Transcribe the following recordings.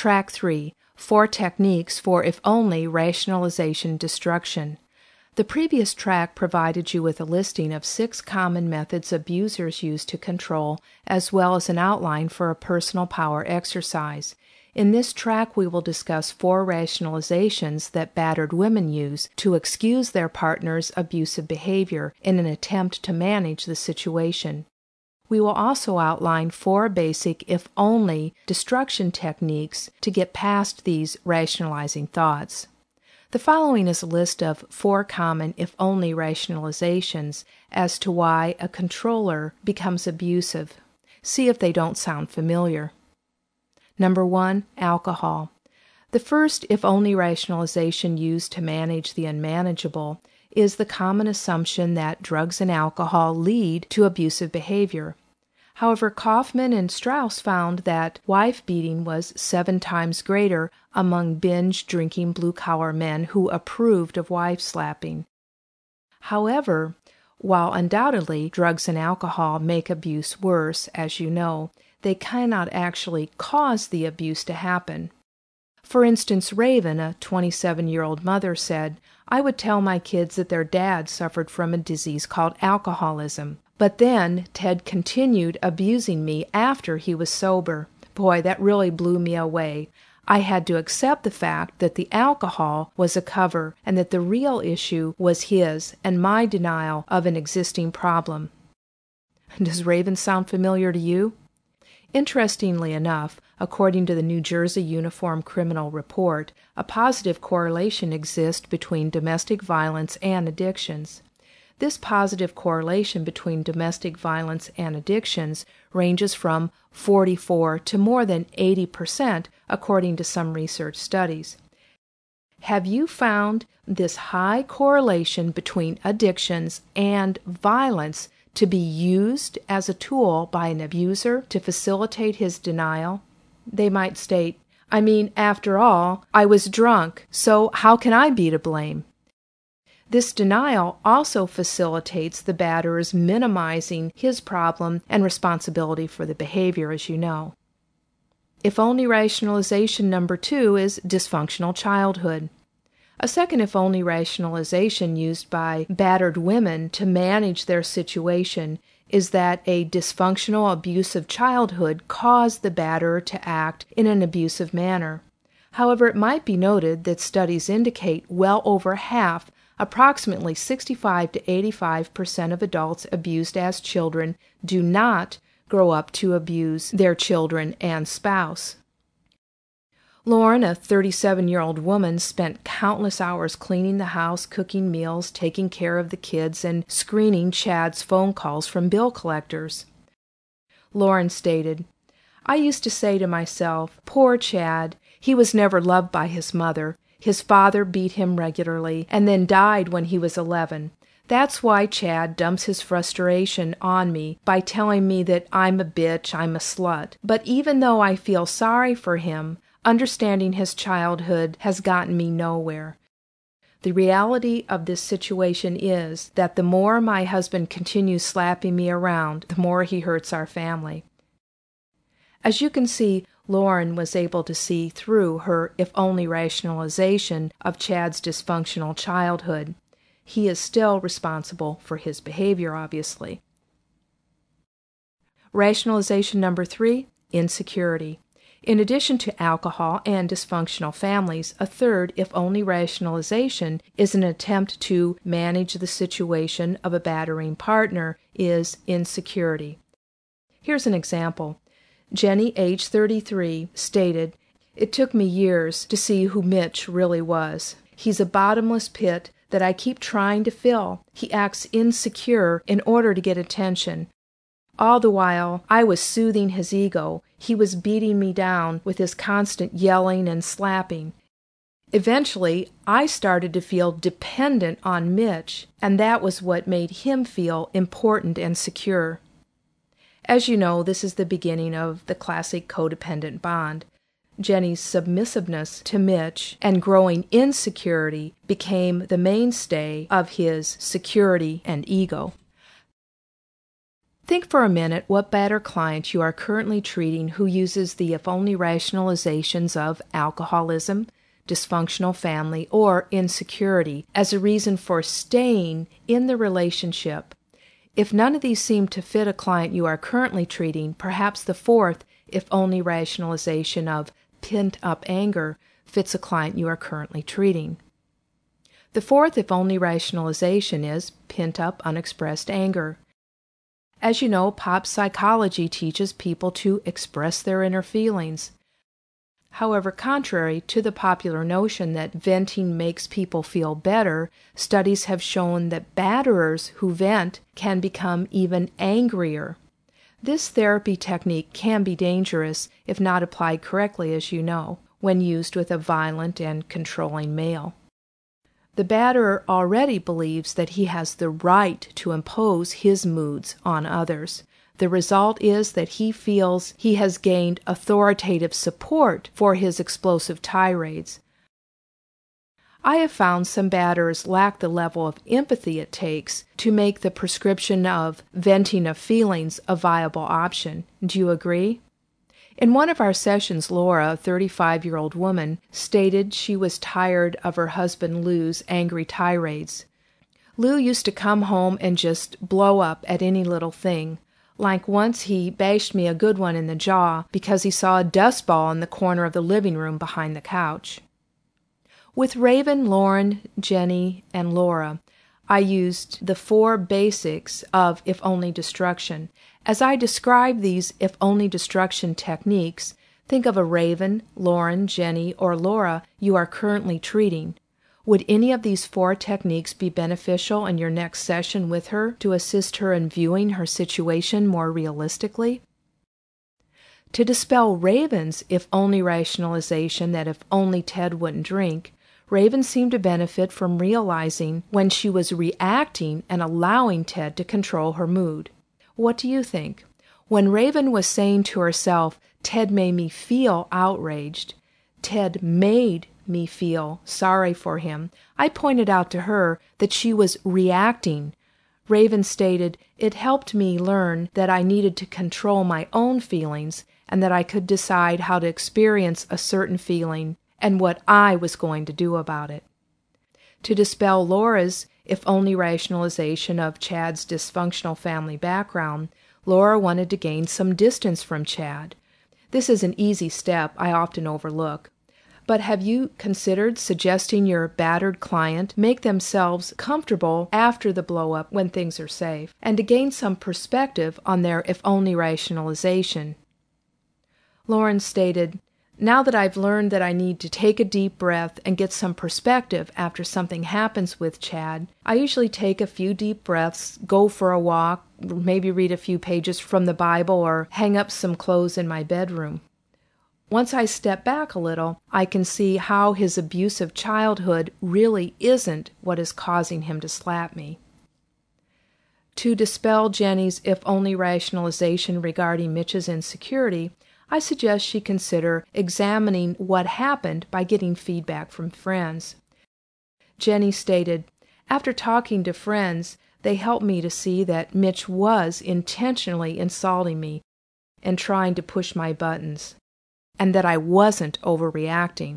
Track 3, 4 Techniques for If Only Rationalization Destruction. The previous track provided you with a listing of 6 common methods abusers use to control, as well as an outline for a personal power exercise. In this track, we will discuss 4 rationalizations that battered women use to excuse their partner's abusive behavior in an attempt to manage the situation. We will also outline 4 basic if-only destruction techniques to get past these rationalizing thoughts. The following is a list of 4 common if-only rationalizations as to why a controller becomes abusive. See if they don't sound familiar. Number 1, alcohol. The first if-only rationalization used to manage the unmanageable is the common assumption that drugs and alcohol lead to abusive behavior. However, Kaufman and Strauss found that wife-beating was 7 times greater among binge-drinking blue-collar men who approved of wife-slapping. However, while undoubtedly drugs and alcohol make abuse worse, as you know, they cannot actually cause the abuse to happen. For instance, Raven, a 27-year-old mother, said, "I would tell my kids that their dad suffered from a disease called alcoholism. But then Ted continued abusing me after he was sober. Boy, that really blew me away. I had to accept the fact that the alcohol was a cover and that the real issue was his and my denial of an existing problem." Does Raven sound familiar to you? Interestingly enough, according to the New Jersey Uniform Criminal Report, a positive correlation exists between domestic violence and addictions. This positive correlation between domestic violence and addictions ranges from 44 to more than 80%, according to some research studies. Have you found this high correlation between addictions and violence to be used as a tool by an abuser to facilitate his denial? They might state, after all, I was drunk, so how can I be to blame? This denial also facilitates the batterer's minimizing his problem and responsibility for the behavior, as you know. If-only rationalization number 2 is dysfunctional childhood. A second if-only rationalization used by battered women to manage their situation is that a dysfunctional, abusive childhood caused the batterer to act in an abusive manner. However, it might be noted that studies indicate well over half, approximately 65 to 85% of adults abused as children do not grow up to abuse their children and spouse. Lauren, a 37-year-old woman, spent countless hours cleaning the house, cooking meals, taking care of the kids, and screening Chad's phone calls from bill collectors. Lauren stated, "I used to say to myself, poor Chad, he was never loved by his mother. His father beat him regularly and then died when he was 11. That's why Chad dumps his frustration on me by telling me that I'm a bitch, I'm a slut. But even though I feel sorry for him, understanding his childhood has gotten me nowhere. The reality of this situation is that the more my husband continues slapping me around, the more he hurts our family." As you can see, Lauren was able to see through her if-only rationalization of Chad's dysfunctional childhood. He is still responsible for his behavior, obviously. Rationalization number 3, insecurity. In addition to alcohol and dysfunctional families, a third if-only rationalization is an attempt to manage the situation of a battering partner is insecurity. Here's an example. Jenny, age 33, stated, "It took me years to see who Mitch really was. He's a bottomless pit that I keep trying to fill. He acts insecure in order to get attention. All the while I was soothing his ego, he was beating me down with his constant yelling and slapping. Eventually, I started to feel dependent on Mitch, and that was what made him feel important and secure." As you know, this is the beginning of the classic codependent bond. Jenny's submissiveness to Mitch and growing insecurity became the mainstay of his security and ego. Think for a minute what bad or client you are currently treating who uses the if-only rationalizations of alcoholism, dysfunctional family, or insecurity as a reason for staying in the relationship. If none of these seem to fit a client you are currently treating, perhaps the fourth if-only rationalization of pent-up anger fits a client you are currently treating. The fourth if-only rationalization is pent-up unexpressed anger. As you know, pop psychology teaches people to express their inner feelings. However, contrary to the popular notion that venting makes people feel better, studies have shown that batterers who vent can become even angrier. This therapy technique can be dangerous if not applied correctly, as you know, when used with a violent and controlling male. The batterer already believes that he has the right to impose his moods on others. The result is that he feels he has gained authoritative support for his explosive tirades. I have found some batterers lack the level of empathy it takes to make the prescription of venting of feelings a viable option. Do you agree? In one of our sessions, Laura, a 35-year-old woman, stated she was tired of her husband Lou's angry tirades. Lou used to come home and just blow up at any little thing. Like once he bashed me a good one in the jaw because he saw a dust ball in the corner of the living room behind the couch. With Raven, Lauren, Jenny, and Laura, I used the 4 basics of if-only destruction. As I describe these if-only destruction techniques, think of a Raven, Lauren, Jenny, or Laura you are currently treating. Would any of these 4 techniques be beneficial in your next session with her to assist her in viewing her situation more realistically? To dispel Raven's if-only rationalization that if only Ted wouldn't drink, Raven seemed to benefit from realizing when she was reacting and allowing Ted to control her mood. What do you think? When Raven was saying to herself, "Ted made me feel outraged," Ted made me feel sorry for him, I pointed out to her that she was reacting. Raven stated, "It helped me learn that I needed to control my own feelings and that I could decide how to experience a certain feeling and what I was going to do about it." To dispel Laura's if-only rationalization of Chad's dysfunctional family background, Laura wanted to gain some distance from Chad. This is an easy step I often overlook. But have you considered suggesting your battered client make themselves comfortable after the blow-up when things are safe, and to gain some perspective on their if-only rationalization? Lauren stated, "Now that I've learned that I need to take a deep breath and get some perspective after something happens with Chad, I usually take a few deep breaths, go for a walk, maybe read a few pages from the Bible, or hang up some clothes in my bedroom. Once I step back a little, I can see how his abusive childhood really isn't what is causing him to slap me." To dispel Jenny's if-only rationalization regarding Mitch's insecurity, I suggest she consider examining what happened by getting feedback from friends. Jenny stated, "After talking to friends, they helped me to see that Mitch was intentionally insulting me and trying to push my buttons, and that I wasn't overreacting."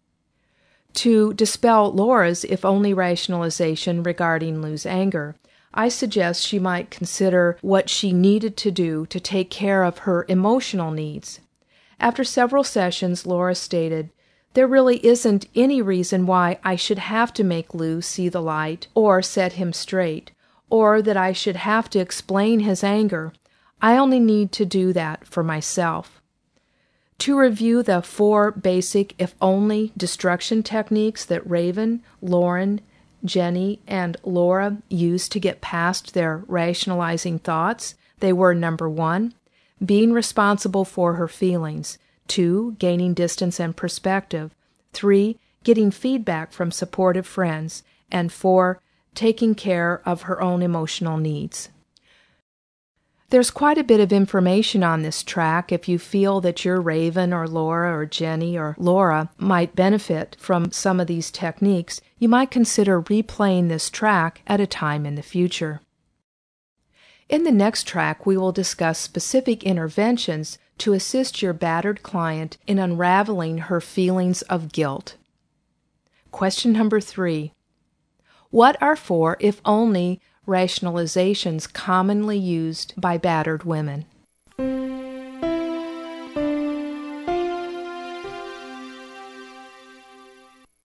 To dispel Laura's if-only rationalization regarding Lou's anger, I suggest she might consider what she needed to do to take care of her emotional needs. After several sessions, Laura stated, "There really isn't any reason why I should have to make Lou see the light or set him straight, or that I should have to explain his anger. I only need to do that for myself." To review the 4 basic if-only destruction techniques that Raven, Lauren, Jenny, and Laura used to get past their rationalizing thoughts, they were: number 1, being responsible for her feelings; 2, gaining distance and perspective; 3, getting feedback from supportive friends; and 4, taking care of her own emotional needs. There's quite a bit of information on this track. If you feel that your Raven or Laura or Jenny or Laura might benefit from some of these techniques, you might consider replaying this track at a time in the future. In the next track, we will discuss specific interventions to assist your battered client in unraveling her feelings of guilt. Question number 3. What are 4 if only rationalizations commonly used by battered women?